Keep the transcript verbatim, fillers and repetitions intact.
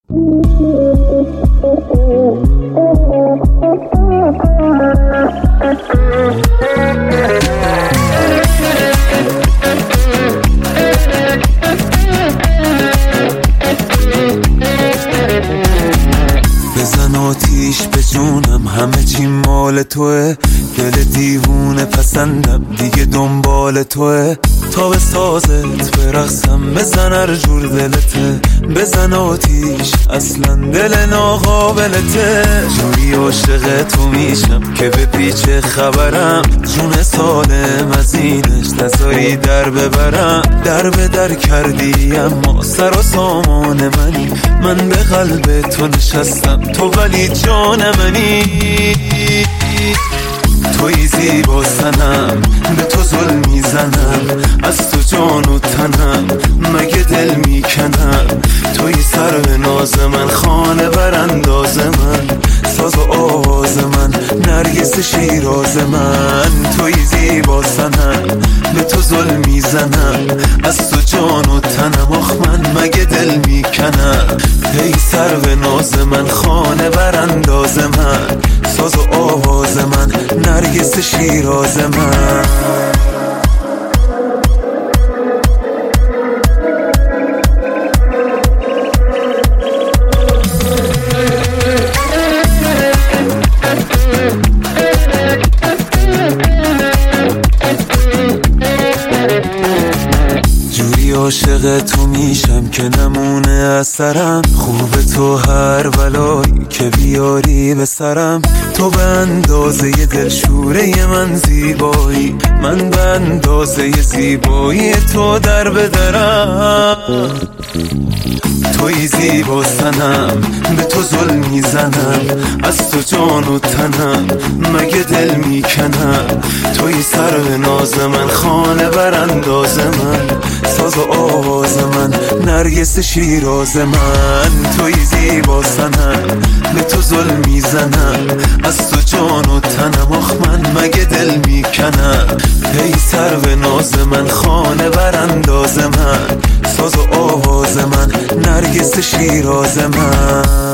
بزن آتیش به جونم، همه چی مال توه. دل دیوونه پسندم، دیگه دنبال توه. تا به سازت برقصم، بزن هر جور دلته. بزن آتیش، اصلا دل ناقابلته. جوری عاشق تو میشم که به پیچ خبرم. جون سالم از اینش نذاری در ببرم. در به در کردی اما سر و سامان منی. من به قلب تو نشستم، تو ولی جان منی. توی زیبا سنم، به تو ظلم میزنم. از تو جان و تنم، مگه دل میکنم. توی سر به ناز من، خانه برانداز من. ساز و آواز من، نرگس شیراز من. توی زیبا سنم، به تو ظلم میزنم. از تو جان و تنم، آخ من مگه دل میکنم. ای سر به ناز من، خانه برانداز من. ساز و آواز من، نرگس شیراز من. عاشق تو میشم که نمونه اثرم. خوب تو هر بلایی که بیاری به سرم. تو به اندازه دلشوره من زیبایی. من به اندازه زیبایی تو در بدرم. توی زیبا سنم، به تو ظلم میزنم. از تو جان و تنم، مگه دل میکنم. توی سر به ناز من، خانه برانداز من. ساز و آواز من، نرگس شیراز من. توی زیبا سنم، به تو ظلم میزنم. از تو جان و تنم، آخ من مگه دل میکنم. ای سر به ناز من، خانه برانداز من. ساز و آواز من، نرگس شیراز من.